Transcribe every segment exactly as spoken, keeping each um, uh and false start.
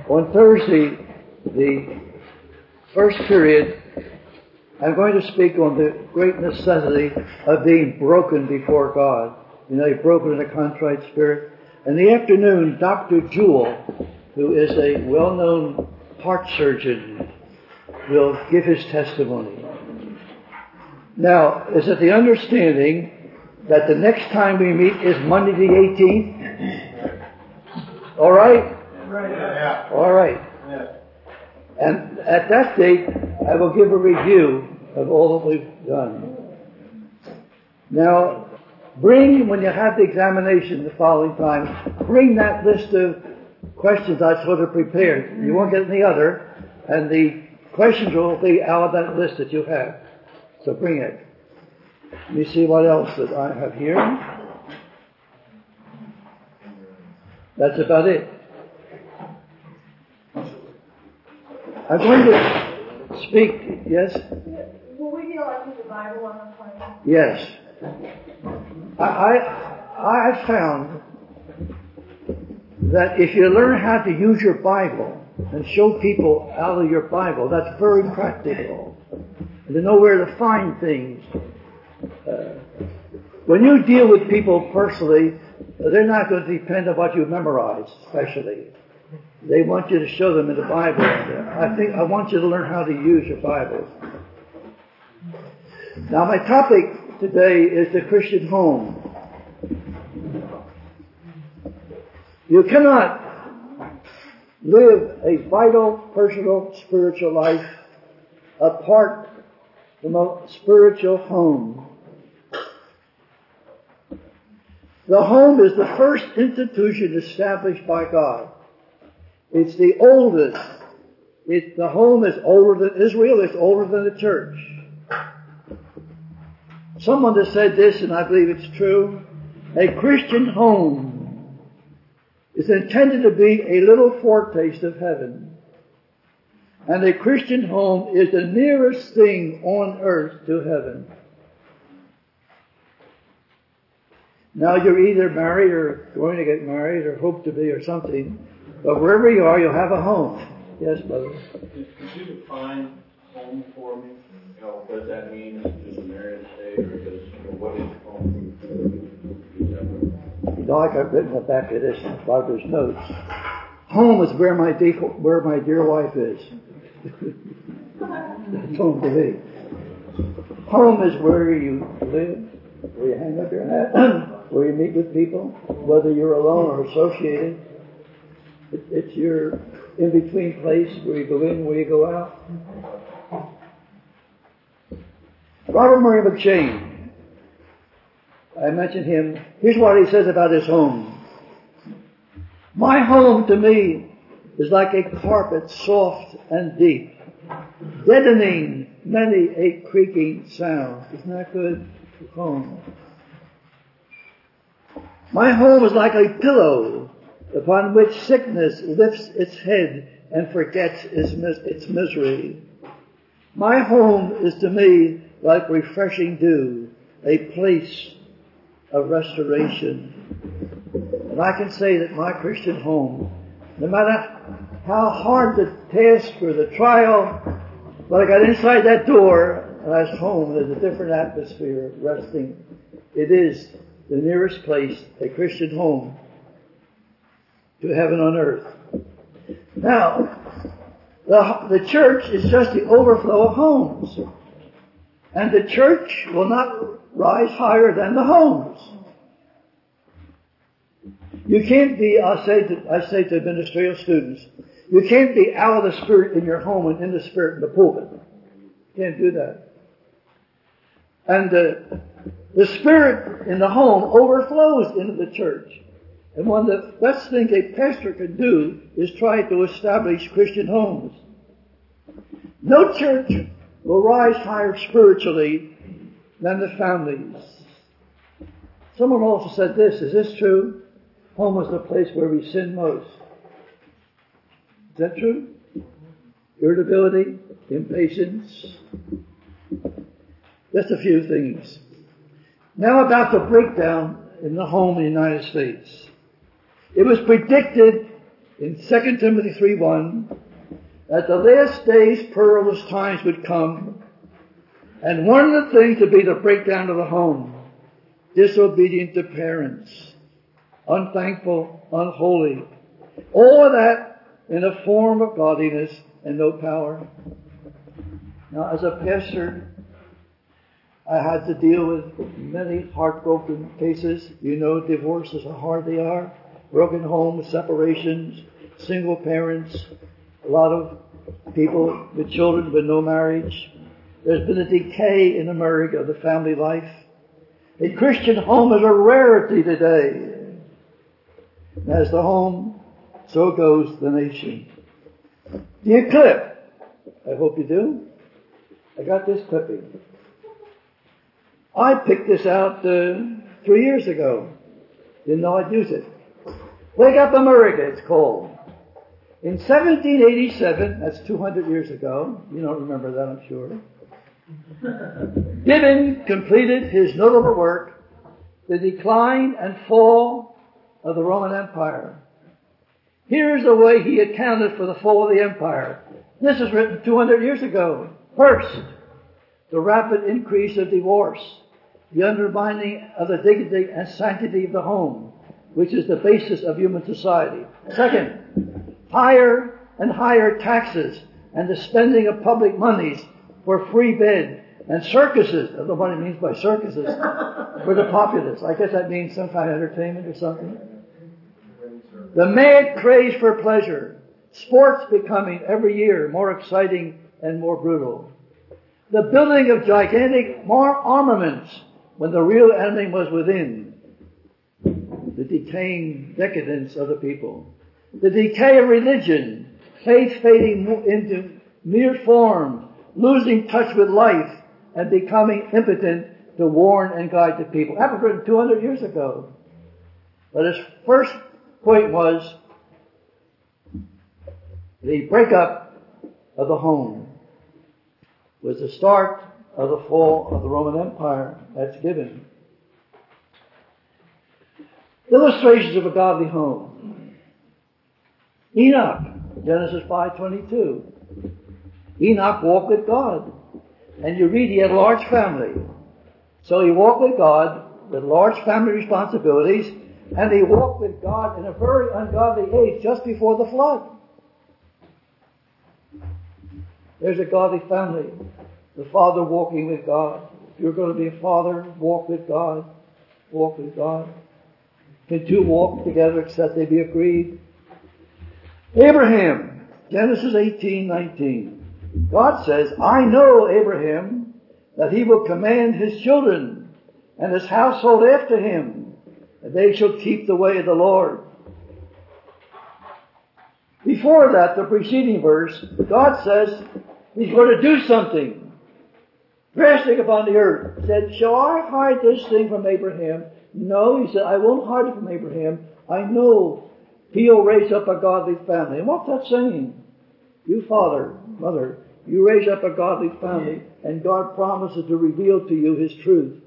On Thursday, the first period, I'm going to speak on the great necessity of being broken before God. You know, you're broken in a contrite spirit. In the afternoon, Doctor Jewell, who is a well-known heart surgeon, will give his testimony. Now, is it the understanding that the next time we meet is Monday the eighteenth? All right? Yeah. All right. Yeah. And at that date, I will give a review of all that we've done. Now, bring, when you have the examination the following time, bring that list of questions I sort of prepared. You won't get any other, and the questions will be out of that list that you have. So bring it. Let me see what else that I have here. That's about it. I'm going to speak, yes? Will we be allowed to use the Bible on the plane? Yes. I, I, I have found that if you learn how to use your Bible and show people out of your Bible, that's very practical. And to know where to find things. Uh, when you deal with people personally, they're not going to depend on what you memorize, especially. They want you to show them in the Bible. I think I want you to learn how to use your Bible. Now, my topic today is the Christian home. You cannot live a vital, personal, spiritual life apart from a spiritual home. The home is the first institution established by God. It's the oldest. It, the home is older than Israel. It's older than the church. Someone has said this, and I believe it's true. A Christian home is intended to be a little foretaste of heaven. And a Christian home is the nearest thing on earth to heaven. Now you're either married or going to get married or hope to be or something. But wherever you are, you'll have a home. Yes, brother. Could you define home for me? You know, what does that mean? Just a married state, or just, you know, what is home? You know, like I've written the back of this in Barbara's notes. Home is where my de- where my dear wife is. That's home to me. Home is where you live, where you hang up your hat, where you meet with people, whether you're alone or associated. It, it's your in-between place where you go in, where you go out. Robert Murray McCheyne, I mentioned him. Here's what he says about his home. My home to me is like a carpet, soft and deep, deadening many a creaking sound. Isn't that good? Home. My home is like a pillow upon which sickness lifts its head and forgets its, mis- its misery. My home is to me like refreshing dew, a place of restoration. And I can say that my Christian home, no matter how hard the task or the trial, when I got inside that door and I was home, there's a different atmosphere resting. It is the nearest place, a Christian home, to heaven on earth. Now, the, the church is just the overflow of homes. And the church will not rise higher than the homes. You can't be, I say to, I say to ministerial students, you can't be out of the Spirit in your home and in the Spirit in the pulpit. You can't do that. And uh, the Spirit in the home overflows into the church. And one of the best things a pastor can do is try to establish Christian homes. No church will rise higher spiritually than the families. Someone also said this, is this true? Home is the place where we sin most. Is that true? Irritability, impatience. Just a few things. Now about the breakdown in the home in the United States. It was predicted in Second Timothy three one, that the last days perilous times would come, and one of the things would be the breakdown of the home, disobedient to parents, unthankful, unholy, all of that in a form of godliness and no power. Now, as a pastor, I had to deal with many heartbroken cases. You know, divorces, how hard they are. Broken homes, separations, single parents, a lot of people with children with no marriage. There's been a decay in America of the family life. A Christian home is a rarity today. As the home, so goes the nation. Do you clip? I hope you do. I got this clipping. I picked this out uh, three years ago. Didn't know I'd use it. Wake Up America, it's called. In seventeen eighty-seven, that's two hundred years ago. You don't remember that, I'm sure. Gibbon completed his notable work, The Decline and Fall of the Roman Empire. Here's the way he accounted for the fall of the empire. This was written two hundred years ago. First, the rapid increase of divorce, the undermining of the dignity and sanctity of the home, which is the basis of human society. Second, higher and higher taxes and the spending of public monies for free bed and circuses. I don't know what it means by circuses for the populace. I guess that means some kind of entertainment or something. The mad craze for pleasure, sports becoming every year more exciting and more brutal. The building of gigantic more armaments when the real enemy was within. The decaying decadence of the people. The decay of religion, faith fading into mere form, losing touch with life, and becoming impotent to warn and guide the people. That was written two hundred years ago. But his first point was the breakup of the home was the start of the fall of the Roman Empire. That's given. Illustrations of a godly home. Enoch, Genesis five twenty-two. Enoch walked with God. And you read he had a large family. So he walked with God with large family responsibilities, and he walked with God in a very ungodly age just before the flood. There's a godly family. The father walking with God. If you're going to be a father, walk with God. Walk with God. Can two walk together except they be agreed? Abraham, Genesis eighteen nineteen. God says, I know Abraham, that he will command his children and his household after him, and they shall keep the way of the Lord. Before that, the preceding verse, God says he's going to do something drastic upon the earth. He said, shall I hide this thing from Abraham? No, he said, I won't hide it from Abraham. I know he'll raise up a godly family. And what's that saying? You father, mother, you raise up a godly family, and God promises to reveal to you His truth.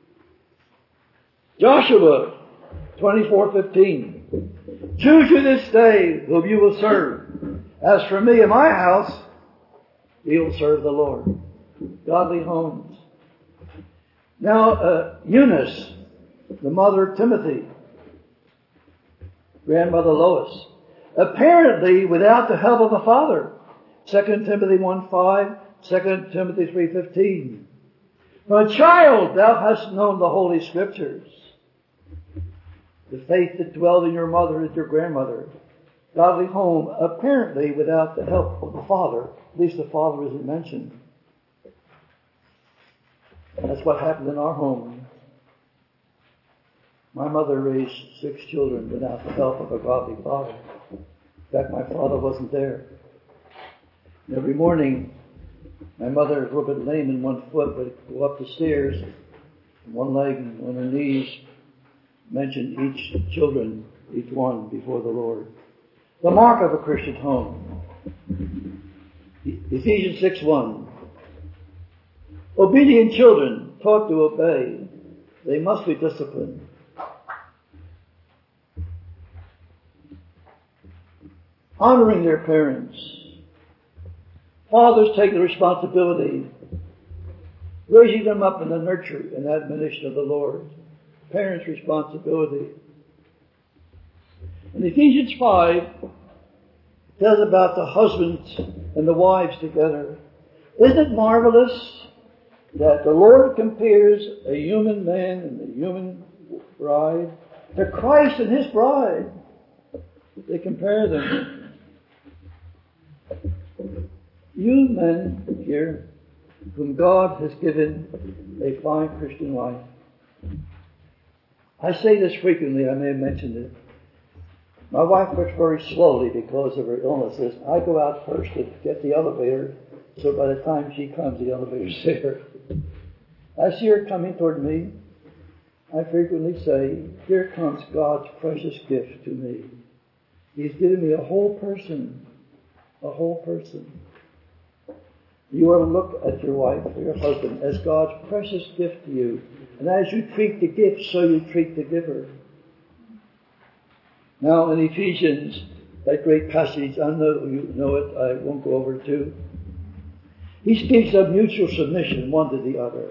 Joshua twenty-four fifteen. Choose you this day whom you will serve. As for me and my house, we will serve the Lord. Godly homes. Now, uh, Eunice, the mother of Timothy, grandmother Lois, apparently without the help of the father. Second Timothy one five, Second Timothy three fifteen. From a child thou hast known the Holy Scriptures. The faith that dwelled in your mother is your grandmother. Godly home, apparently without the help of the father. At least the father isn't mentioned. That's what happened in our home. My mother raised six children without the help of a godly father. In fact, my father wasn't there. Every morning, my mother was a little bit lame in one foot, would go up the stairs, one leg on her knees, mention each children, each one before the Lord. The mark of a Christian home. Ephesians six one. Obedient children taught to obey. They must be disciplined. honoring their parents. Fathers take the responsibility, raising them up in the nurture and admonition of the Lord. Parents' responsibility. In Ephesians five, it tells about the husbands and the wives together. Isn't it marvelous that the Lord compares a human man and a human bride to Christ and His bride? They compare them. You men here, whom God has given a fine Christian life. I say this frequently, I may have mentioned it. My wife works very slowly because of her illnesses. I go out first to get the elevator, so by the time she comes, the elevator's there. I see her coming toward me. I frequently say, here comes God's precious gift to me. He's given me a whole person, a whole person. You are to look at your wife or your husband as God's precious gift to you. And as you treat the gift, so you treat the giver. Now in Ephesians, that great passage, I know you know it, I won't go over it too. He speaks of mutual submission, one to the other.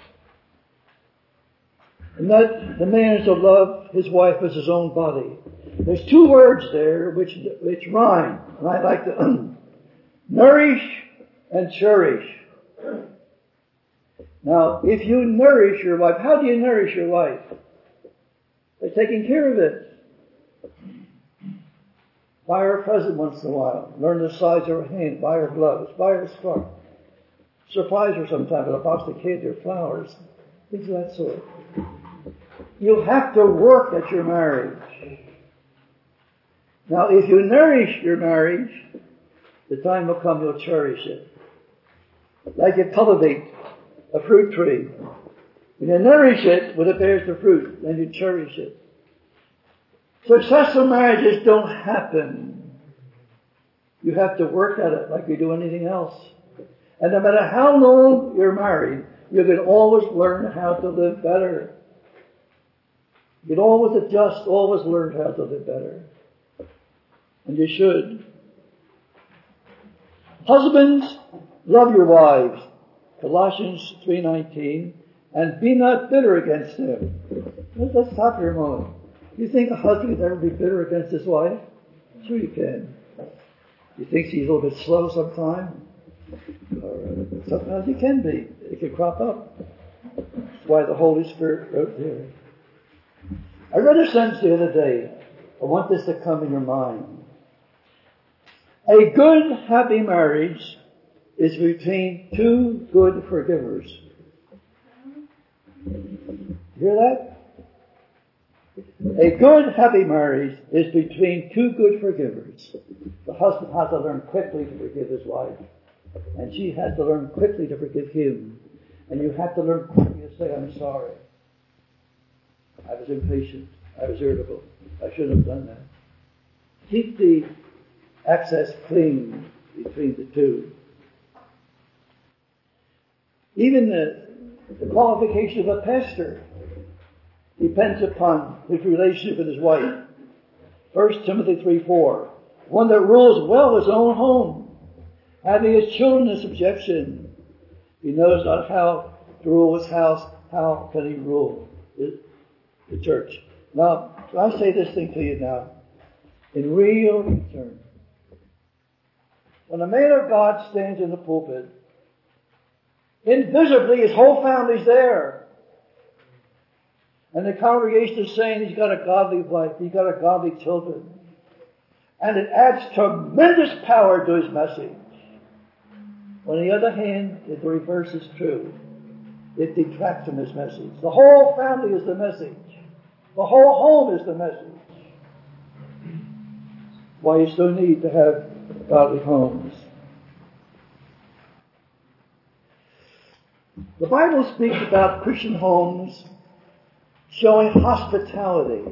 And that the man is to love his wife as his own body. There's two words there which, which rhyme, and I like to nourish and cherish. Now, if you nourish your wife, how do you nourish your wife? By taking care of it. Buy her a present once in a while. Learn the size of her hand. Buy her gloves. Buy her a scarf. Surprise her sometime with a box of candy or flowers. Things of that sort. You have to work at your marriage. Now, if you nourish your marriage, the time will come you'll cherish it. Like you cultivate a fruit tree. When you nourish it, when it bears the fruit, then you cherish it. Successful marriages don't happen. You have to work at it like you do anything else. And no matter how long you're married, you can always learn how to live better. You can always adjust, always learn how to live better. And you should. Husbands, love your wives. Colossians three nineteen. And be not bitter against them. Let's stop here a moment. You think a husband can ever be bitter against his wife? Sure you can. You think she's a little bit slow sometimes? Or sometimes he can be. It can crop up. That's why the Holy Spirit wrote here. I read a sentence the other day. I want this to come in your mind. A good, happy marriage is between two good forgivers. You hear that? A good, happy marriage is between two good forgivers. The husband has to learn quickly to forgive his wife. And she has to learn quickly to forgive him. And you have to learn quickly to say, I'm sorry. I was impatient. I was irritable. I shouldn't have done that. Keep the access clean between the two. Even the, the qualification of a pastor depends upon his relationship with his wife. First Timothy three four. One that rules well his own home, having his children in subjection. He knows not how to rule his house. How can he rule the, the church? Now, I say this thing to you now, in real concern. When a man of God stands in the pulpit, invisibly his whole family's there. And the congregation is saying he's got a godly wife, he's got a godly children. And it adds tremendous power to his message. On the other hand, if the reverse is true, it detracts from his message. The whole family is the message. The whole home is the message. Why you so need to have godly homes. The Bible speaks about Christian homes showing hospitality.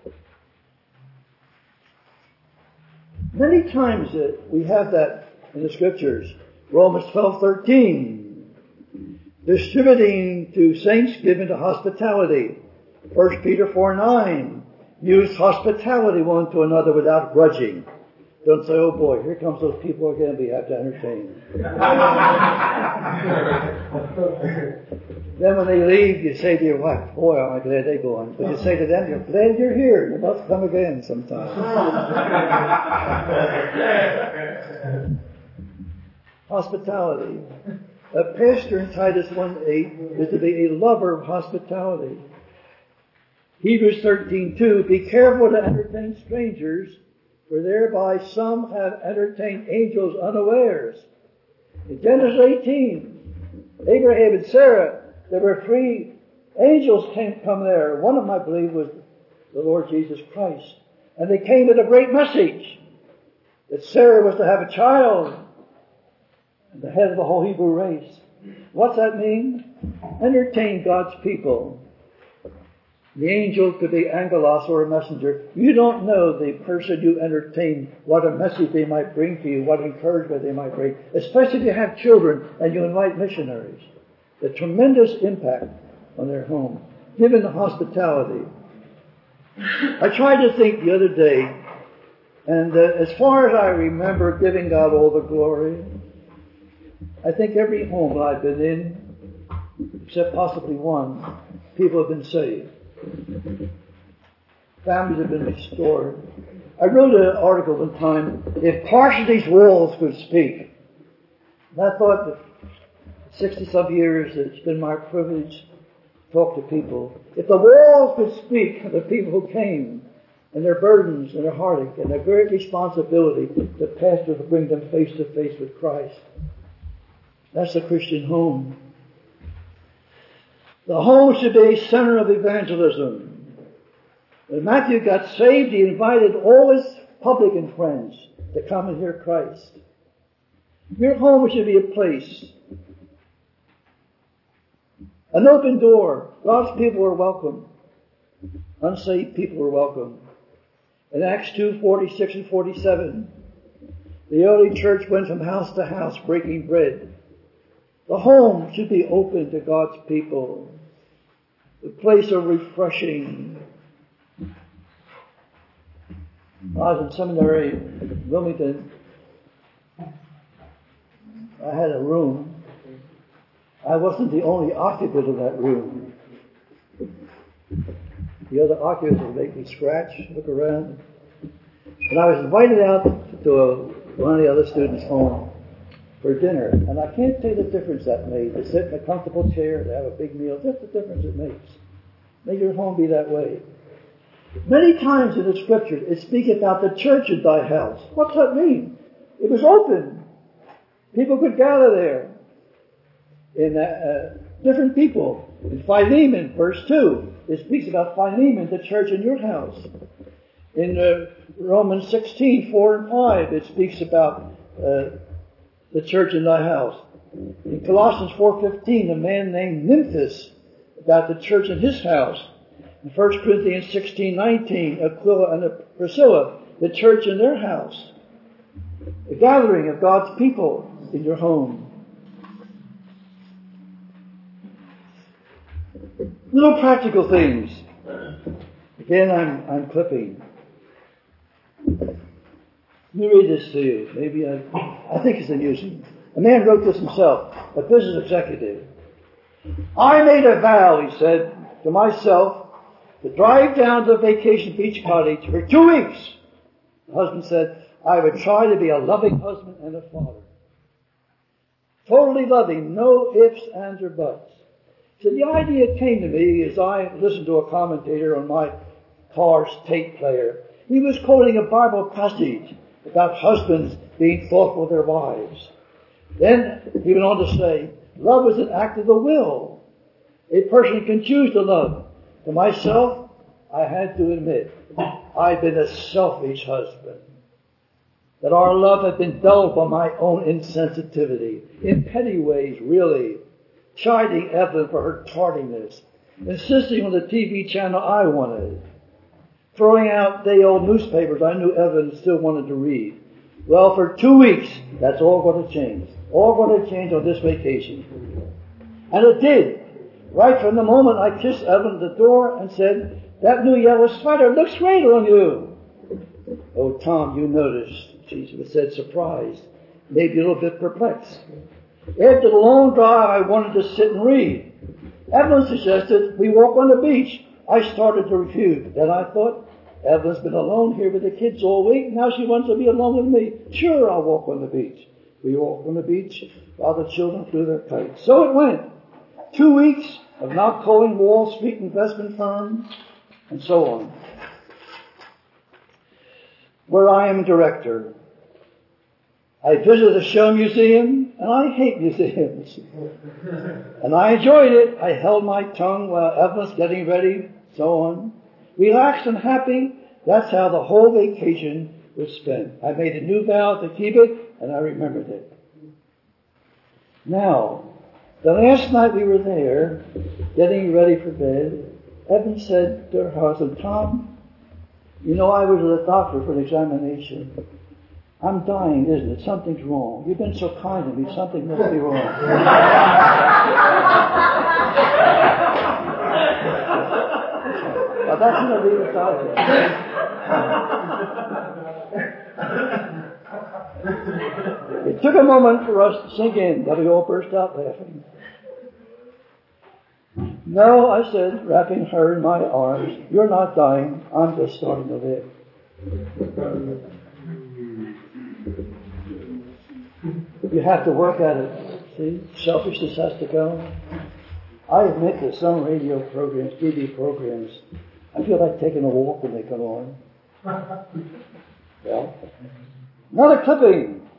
Many times uh, we have that in the Scriptures. Romans twelve thirteen, distributing to saints given to hospitality. First Peter four nine, use hospitality one to another without grudging. Don't say, oh boy, here comes those people again we have to entertain. Then when they leave, you say to your wife, boy, I'm glad they're going. But you say to them, you're glad you're here. You must come again sometime. Hospitality. A pastor in Titus one eight is to be a lover of hospitality. Hebrews thirteen two, be careful to entertain strangers, for thereby some have entertained angels unawares. In Genesis eighteen, Abraham and Sarah, there were three angels came come there. One of them, I believe, was the Lord Jesus Christ. And they came with a great message that Sarah was to have a child, and the head of the whole Hebrew race. What's that mean? Entertain God's people. The angel could be angelos or a messenger. You don't know the person you entertain, what a message they might bring to you, what encouragement they might bring. Especially if you have children and you invite missionaries. The tremendous impact on their home, given the hospitality. I tried to think the other day, and uh, as far as I remember giving God all the glory, I think every home that I've been in, except possibly one, people have been saved. Families have been restored. I wrote an article one time, if Carson's walls could speak. And I thought that sixty-some years it's been my privilege to talk to people. If the walls could speak of the people who came, and their burdens and their heartache, and their great responsibility, the pastor to bring them face to face with Christ. That's the Christian home. The home should be a center of evangelism. When Matthew got saved, he invited all his publican friends to come and hear Christ. Your home should be a place, an open door. God's people are welcome. Unsaved people are welcome. In Acts two, forty-six and forty-seven, the early church went from house to house breaking bread. The home should be open to God's people. The place of refreshing. I was in seminary in Wilmington. I had a room. I wasn't the only occupant of that room. The other occupants would make me scratch, look around. And I was invited out to a, one of the other students' home for dinner. And I can't tell you the difference that made. To sit in a comfortable chair, to have a big meal, just the difference it makes. Make your home be that way. Many times in the Scriptures, it speaks about the church in thy house. What's that mean? It was open. People could gather there. In uh, uh, different people. In Philemon, verse two, it speaks about Philemon, the church in your house. In uh, Romans sixteen, four and five, it speaks about uh, the church in thy house. In Colossians four fifteen, a man named Nymphas, about the church in his house. In First Corinthians sixteen nineteen, Aquila and Priscilla, the church in their house. The gathering of God's people in your home. Little practical things. Again, I'm, I'm clipping. Let me read this to you. Maybe I, I think it's amusing. A man wrote this himself, a business executive. I made a vow, he said, to myself, to drive down to the vacation beach cottage for two weeks. The husband said, I would try to be a loving husband and a father. Totally loving, no ifs, ands, or buts. So the idea came to me as I listened to a commentator on my car's tape player. He was quoting a Bible passage about husbands being thoughtful of their wives. Then he went on to say, love is an act of the will. A person can choose to love. For myself, I had to admit, I've been a selfish husband. That our love had been dulled by my own insensitivity. In petty ways, really. Chiding Evelyn for her tardiness. Insisting on the T V channel I wanted. Throwing out day-old newspapers I knew Evelyn still wanted to read. Well, for two weeks, that's all going to change. All going to change on this vacation. And it did. Right from the moment I kissed Evelyn at the door and said, that new yellow sweater looks great on you. Oh, Tom, you noticed. Jesus said, surprised, maybe a little bit perplexed. After the long drive, I wanted to sit and read. Evelyn suggested we walk on the beach. I started to refuse. Then I thought, Evelyn's been alone here with the kids all week. Now she wants to be alone with me. Sure, I'll walk on the beach. We walked on the beach while the children flew their kites. So it went. Two weeks of not calling Wall Street investment firms and so on. Where I am director. I visited the show museum, and I hate museums. And I enjoyed it. I held my tongue while Evelyn's getting ready, so on. Relaxed and happy, that's how the whole vacation was spent. I made a new vow to keep it, and I remembered it. Now, the last night we were there, getting ready for bed, Evan said to her husband, Tom, you know I was at the doctor for an examination. I'm dying, isn't it? Something's wrong. You've been so kind to me. Something must be wrong. Well, that's going to be the doctor. It took a moment for us to sink in, but we all burst out laughing. No, I said, wrapping her in my arms, you're not dying. I'm just starting to live. You have to work at it. See? Selfishness has to go. I admit that some radio programs, T V programs, I feel like taking a walk when they come on. Well, another clipping.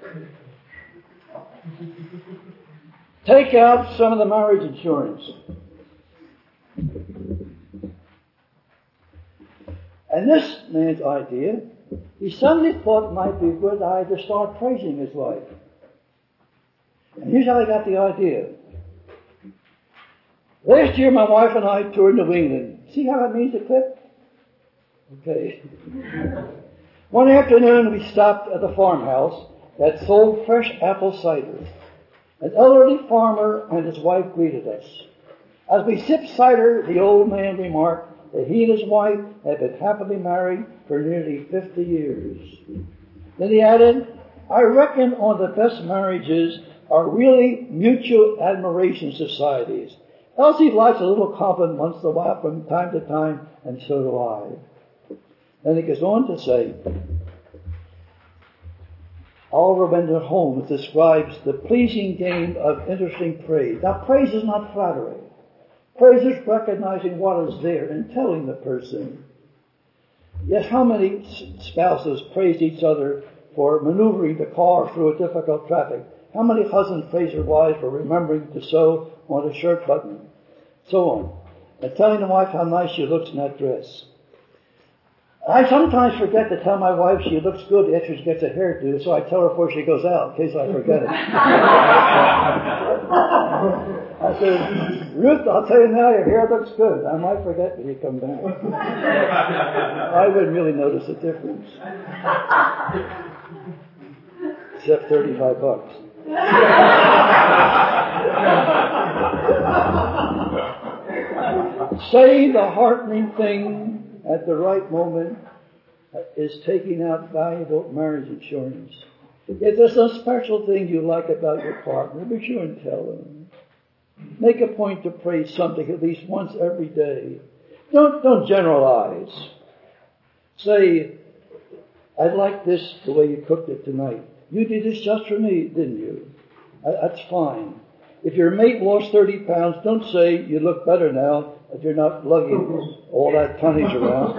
Take out some of the marriage insurance. And this man's idea, he suddenly thought it might be a good idea to start praising his wife. And here's how he got the idea. Last year my wife and I toured New England. See how it means to clip? Okay. One afternoon we stopped at a farmhouse that sold fresh apple cider. An elderly farmer and his wife greeted us. As we sipped cider, the old man remarked that he and his wife had been happily married for nearly fifty years. Then he added, I reckon one of the best marriages are really mutual admiration societies. Elsie likes a little compliment once in a while from time to time, and so do I. Then he goes on to say, Oliver Wendell Holmes describes the pleasing game of interesting praise. Now, praise is not flattery. Praise is recognizing what is there and telling the person. Yes, how many spouses praise each other for maneuvering the car through a difficult traffic? How many husbands praise their wives for remembering to sew on a shirt button? So on. And telling the wife how nice she looks in that dress. I sometimes forget to tell my wife she looks good after she gets a hairdo, so I tell her before she goes out, in case I forget it. I said, Ruth, I'll tell you now, your hair looks good. I might forget when you come back. I wouldn't really notice a difference. Except thirty-five bucks. Saying the heartening thing at the right moment is taking out valuable marriage insurance. If there's some special thing you like about your partner, be sure and tell them. Make a point to praise something at least once every day. Don't, don't generalize. Say, I like this the way you cooked it tonight. You did this just for me, didn't you? That's fine. If your mate lost thirty pounds, don't say you look better now if you're not lugging all that tonnage around.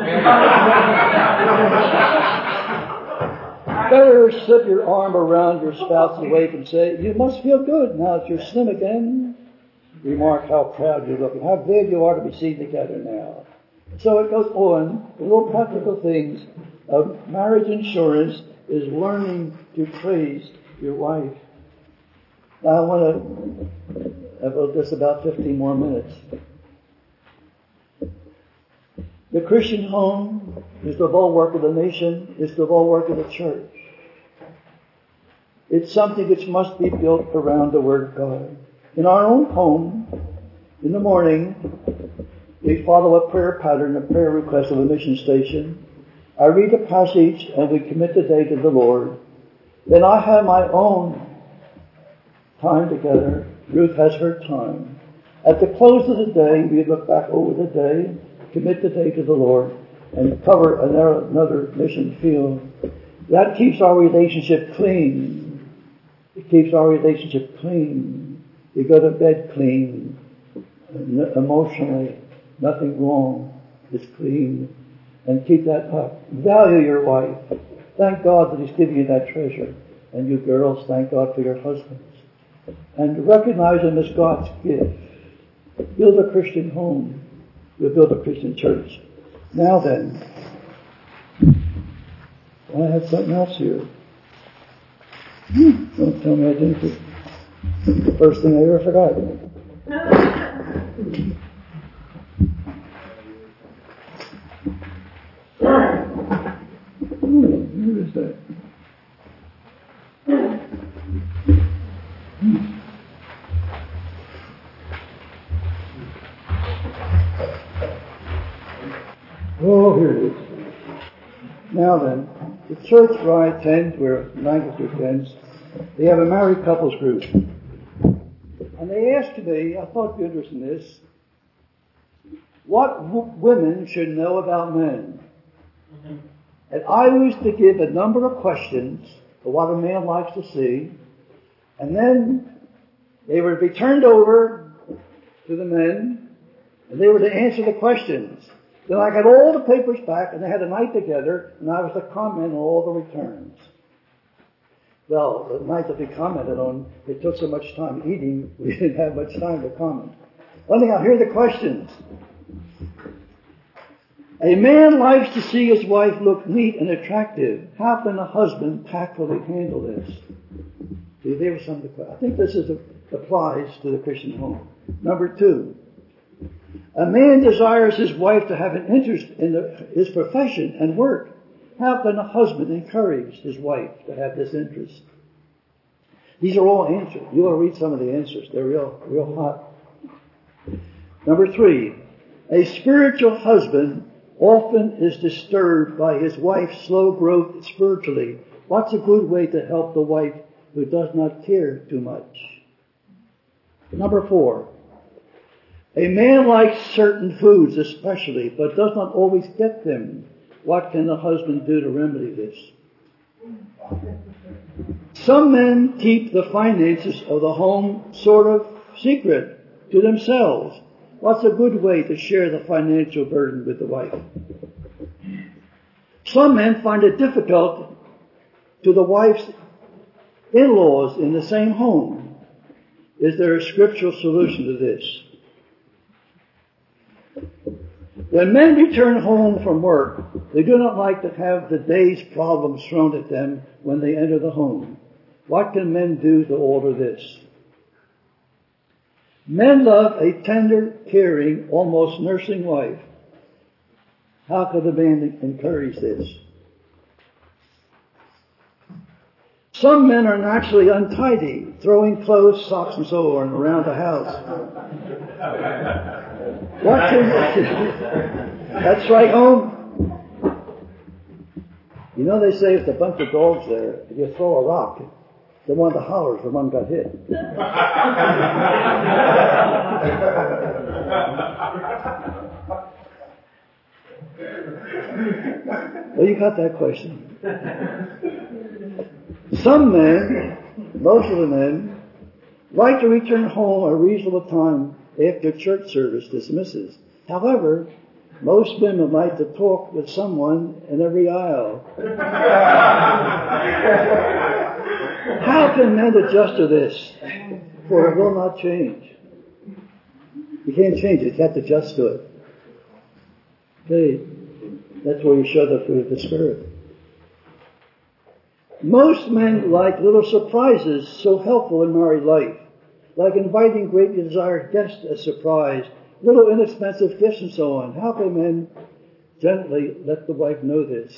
Better slip your arm around your spouse's waist and say, you must feel good now that you're slim again. Remark how proud you look and how glad you are to be seen together now. So it goes on. The little practical things of marriage insurance is learning to praise your wife. Now I want to have just about fifteen more minutes. The Christian home is the bulwark of the nation, is the bulwark of the church. It's something which must be built around the Word of God. In our own home, in the morning, we follow a prayer pattern, a prayer request of a mission station. I read a passage and we commit the day to the Lord. Then I have my own time together. Ruth has her time. At the close of the day, we look back over the day, commit the day to the Lord, and cover another, another mission field. That keeps our relationship clean. It keeps our relationship clean. We go to bed clean. Emotionally, nothing wrong. It's clean. And keep that up. Value your wife. Thank God that He's given you that treasure. And you girls, thank God for your husbands. And recognize them as God's gift. Build a Christian home. You'll build a Christian church. Now then, I had something else here. Don't tell me I didn't. The first thing I ever forgot. Where is that? Oh, here it is. Now then, the church where I attend, where Lancaster attends, they have a married couples group. And they asked me, I thought you'd be interested in this, what w- women should know about men. Mm-hmm. And I used to give a number of questions for what a man likes to see, and then they were to be turned over to the men, and they were to answer the questions. Then I got all the papers back, and they had a night together, and I was to comment on all the returns. Well, the night that we commented on, it took so much time eating, we didn't have much time to comment. Anyhow, here are the questions. A man likes to see his wife look neat and attractive. How can a husband tactfully handle this? See, there was something. I think this is a, applies to the Christian home. Number two, a man desires his wife to have an interest in the, his profession and work. How can a husband encourage his wife to have this interest? These are all answers. You will read some of the answers. They're real, real hot. Number three, a spiritual husband often is disturbed by his wife's slow growth spiritually. What's a good way to help the wife who does not care too much? Number four, a man likes certain foods especially, but does not always get them. What can the husband do to remedy this? Some men keep the finances of the home sort of secret to themselves. What's a good way to share the financial burden with the wife? Some men find it difficult to the wife's in-laws in the same home. Is there a scriptural solution to this? When men return home from work, they do not like to have the day's problems thrown at them when they enter the home. What can men do to alter this? Men love a tender, caring, almost nursing wife. How could a man encourage this? Some men are naturally untidy, throwing clothes, socks, and so on around the house. What can That's right home. You know they say if there's a bunch of dogs there, if you throw a rock, the one that hollers, the one got hit. Well, you got that question. Some men, most of the men, like to return home a reasonable time after church service dismisses. However, most women like to talk with someone in every aisle. How can men adjust to this? For it will not change. You can't change it. You have to adjust to it. Okay. That's where you show the fruit of the Spirit. Most men like little surprises so helpful in married life, like inviting greatly desired guests as surprise, little inexpensive gifts and so on. How can men gently let the wife know this?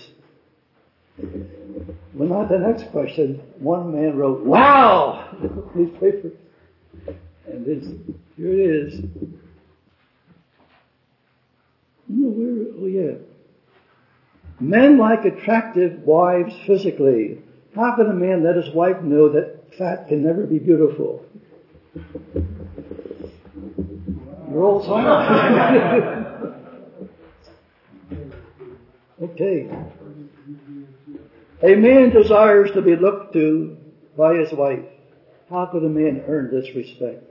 Well, not the next question. One man wrote, "Wow!" These papers. And this, here it is. No, where, oh yeah. Men like attractive wives physically. How can a man let his wife know that fat can never be beautiful? You're all silent. Okay. A man desires to be looked to by his wife. How could a man earn this respect?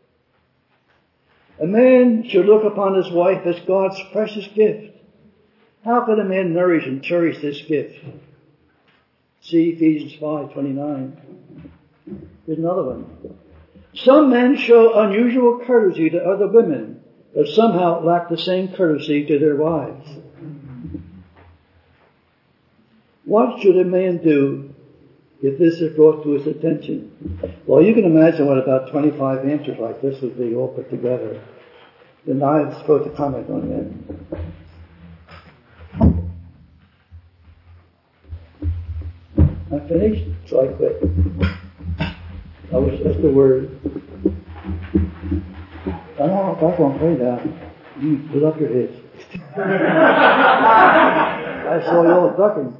A man should look upon his wife as God's precious gift. How could a man nourish and cherish this gift? See Ephesians five twenty-nine. Here's another one. Some men show unusual courtesy to other women, but somehow lack the same courtesy to their wives. What should a man do if this is brought to his attention? Well, you can imagine what about twenty-five answers like this would be all put together. Then I'm supposed to comment on that. I'm finished, so I quit. I was just a word. I know, I'm not going to play that. You put up your heads. I saw you all ducking.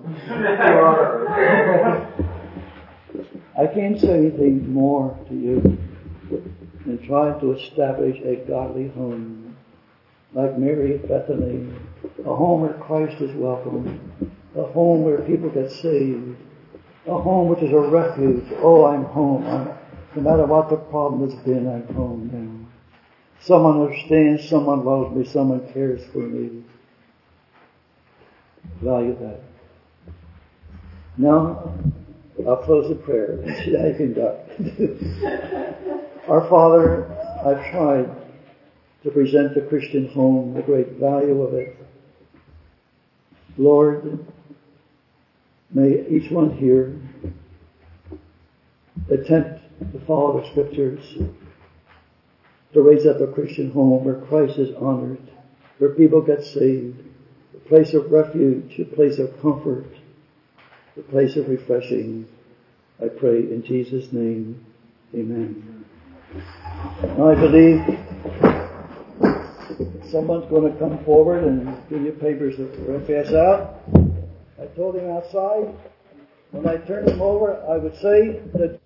I can't say anything more to you than try to establish a godly home, like Mary at Bethany, a home where Christ is welcome, a home where people get saved, a home which is a refuge. Oh, I'm home. I'm, no matter what the problem has been, I'm home now. Someone understands, someone loves me, someone cares for me. Value that. Now, I'll close the prayer. I can duck. Our Father, I've tried to present the Christian home, the great value of it. Lord, may each one here attempt to follow the Scriptures, to raise up a Christian home where Christ is honored, where people get saved, a place of refuge, a place of comfort, a place of refreshing. I pray in Jesus' name, amen. Now I believe someone's going to come forward and give you papers that we're going to pass out. I told him outside, when I turned him over, I would say that